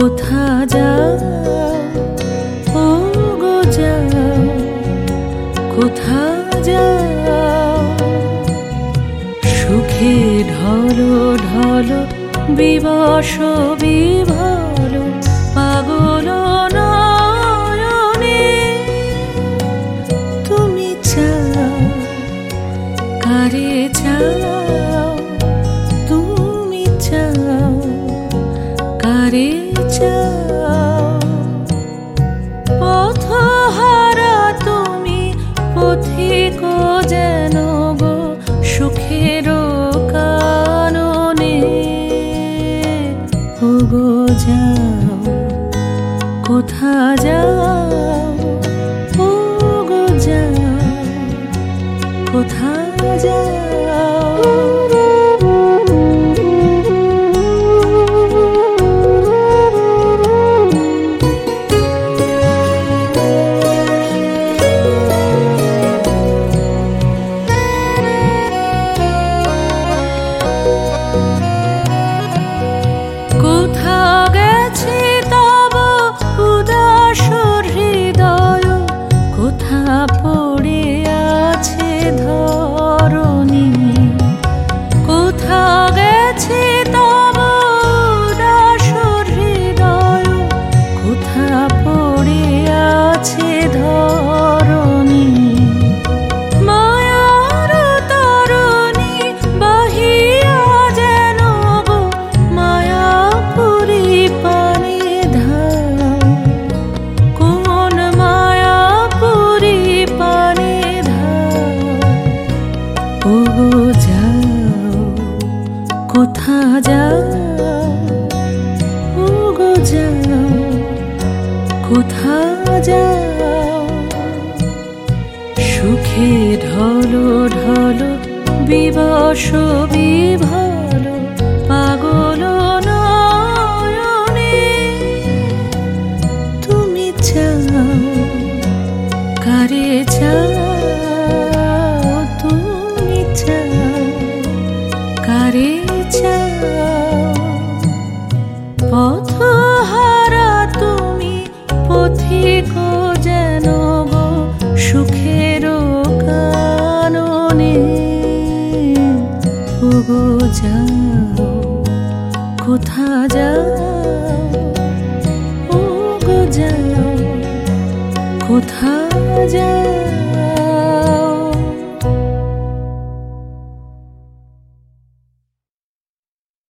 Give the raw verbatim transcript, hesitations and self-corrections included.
কোথা যাও ও গো যাও, কোথা যাও? সুখে ঢলো ঢলো বিবশ বিভল পাগল নয়নে, তুমি চাও কারে চাও, তুমি চাও কারে চাও? পথহারা তুমি পথিক যেন গো সুখের কাননে, ও গো যাও কোথা যাও, ও গো যাও কোথা যাও? পড়ে আছে ধরণী, কোথা গেছে তব দাসর হৃদয়, কোথা পড়ে আছে ধরণী? মায়ার তরণী বাহিয়া যেন গো মায়াপুরী পানে ধাও, কোন মায়াপুরী পানে ধাও? ও গো যাও কোথা যাও, ও গো যাও কোথা যাও? সুখে ঢলো ঢলো বিবশ বিভল পাগল নয়নে, তুমি চাও কারে চাও, তুমি চাও কারে চাও? পথহারা তুমি পথিক যেন গো সুখের কাননে, ও গো যাও কোথা যাও, ও গো যাও কোথা যাও?